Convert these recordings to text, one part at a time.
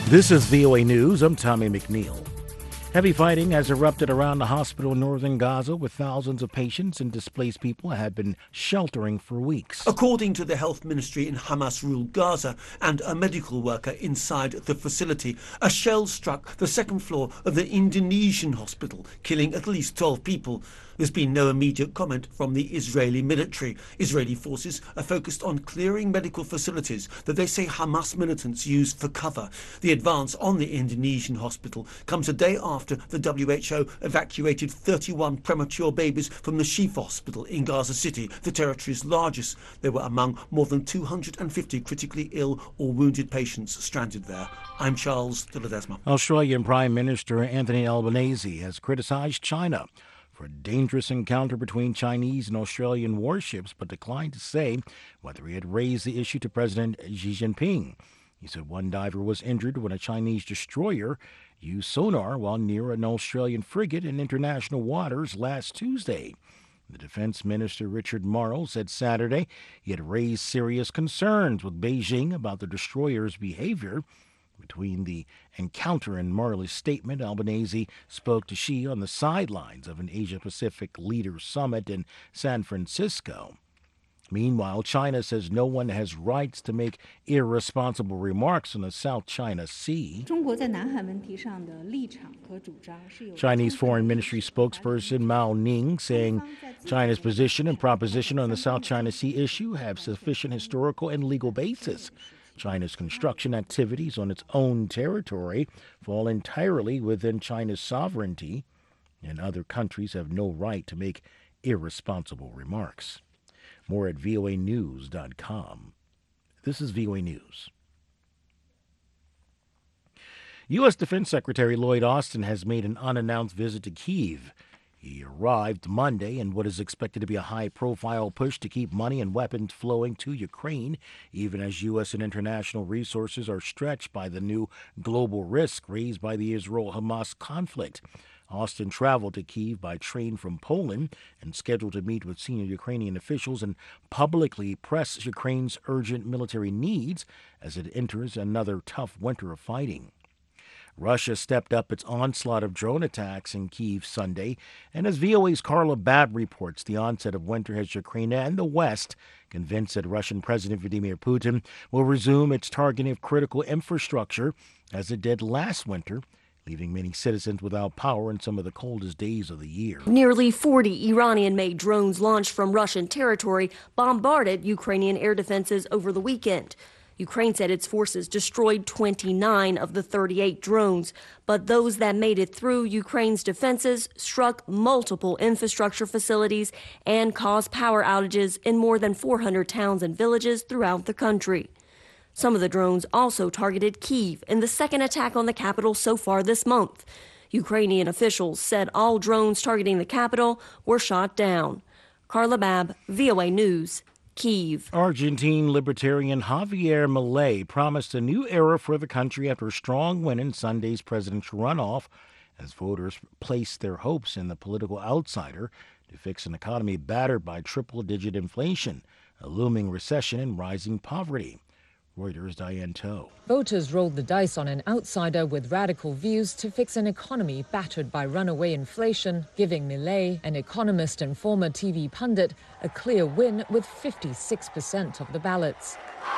This is VOA News. I'm Tommy McNeil. Heavy fighting has erupted around the hospital in northern Gaza, where thousands of patients and displaced people have been sheltering for weeks. According to the health ministry in Hamas-ruled Gaza and a medical worker inside the facility, a shell struck the second floor of the Indonesian hospital, killing at least 12 people. There's been no immediate comment from the Israeli military. Israeli forces are focused on clearing medical facilities that they say Hamas militants used for cover. The advance on the Indonesian hospital comes a day after the WHO evacuated 31 premature babies from the Shifa hospital in Gaza City, the territory's largest. They were among more than 250 critically ill or wounded patients stranded there. I'm Charles de Ledesma. Australian Prime Minister Anthony Albanese has criticized China for a dangerous encounter between Chinese and Australian warships, but declined to say whether he had raised the issue to President Xi Jinping. He said one diver was injured when a Chinese destroyer used sonar while near an Australian frigate in international waters last Tuesday. The Defense Minister Richard Marles said Saturday he had raised serious concerns with Beijing about the destroyer's behavior. Between the encounter and Marley's statement, Albanese spoke to Xi on the sidelines of an Asia-Pacific Leaders Summit in San Francisco. Meanwhile, China says no one has rights to make irresponsible remarks on the South China Sea. Chinese Foreign Ministry spokesperson Mao Ning saying China's position and proposition on the South China Sea issue have sufficient historical and legal basis. China's construction activities on its own territory fall entirely within China's sovereignty, and other countries have no right to make irresponsible remarks. More at voanews.com. This is VOA News. U.S. Defense Secretary Lloyd Austin has made an unannounced visit to Kyiv. He arrived Monday in what is expected to be a high-profile push to keep money and weapons flowing to Ukraine, even as U.S. and international resources are stretched by the new global risk raised by the Israel-Hamas conflict. Austin traveled to Kyiv by train from Poland and scheduled to meet with senior Ukrainian officials and publicly press Ukraine's urgent military needs as it enters another tough winter of fighting. Russia stepped up its onslaught of drone attacks in Kyiv Sunday, and as VOA's Carla Babb reports, the onset of winter has Ukraine and the West convinced that Russian President Vladimir Putin will resume its targeting of critical infrastructure as it did last winter, leaving many citizens without power in some of the coldest days of the year. Nearly 40 Iranian-made drones launched from Russian territory bombarded Ukrainian air defenses over the weekend. Ukraine said its forces destroyed 29 of the 38 drones, but those that made it through Ukraine's defenses struck multiple infrastructure facilities and caused power outages in more than 400 towns and villages throughout the country. Some of the drones also targeted Kyiv in the second attack on the capital so far this month. Ukrainian officials said all drones targeting the capital were shot down. Carla Babb, VOA News, Kyiv. Argentine libertarian Javier Milei promised a new era for the country after a strong win in Sunday's presidential runoff, as voters placed their hopes in the political outsider to fix an economy battered by triple-digit inflation, a looming recession, and rising poverty. Reuters' Diane Toe. Voters rolled the dice on an outsider with radical views to fix an economy battered by runaway inflation, giving Milei, an economist and former TV pundit, a clear win with 56% of the ballots.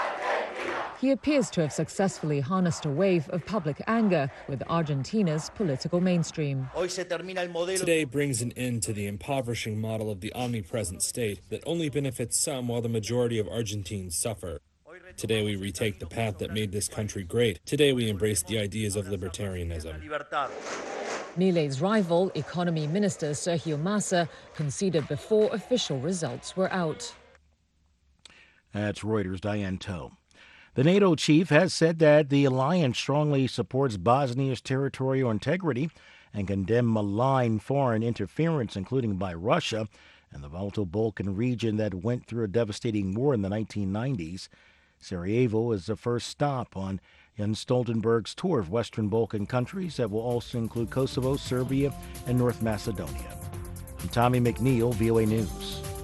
He appears to have successfully harnessed a wave of public anger with Argentina's political mainstream. Today brings an end to the impoverishing model of the omnipresent state that only benefits some while the majority of Argentines suffer. Today we retake the path that made this country great. Today we embrace the ideas of libertarianism. Milei's rival, Economy Minister Sergio Massa, conceded before official results were out. That's Reuters' Diane Toe. The NATO chief has said that the alliance strongly supports Bosnia's territorial integrity and condemned malign foreign interference, including by Russia, in the volatile Balkan region that went through a devastating war in the 1990s. Sarajevo is the first stop on Jens Stoltenberg's tour of Western Balkan countries that will also include Kosovo, Serbia, and North Macedonia. I'm Tommy McNeil, VOA News.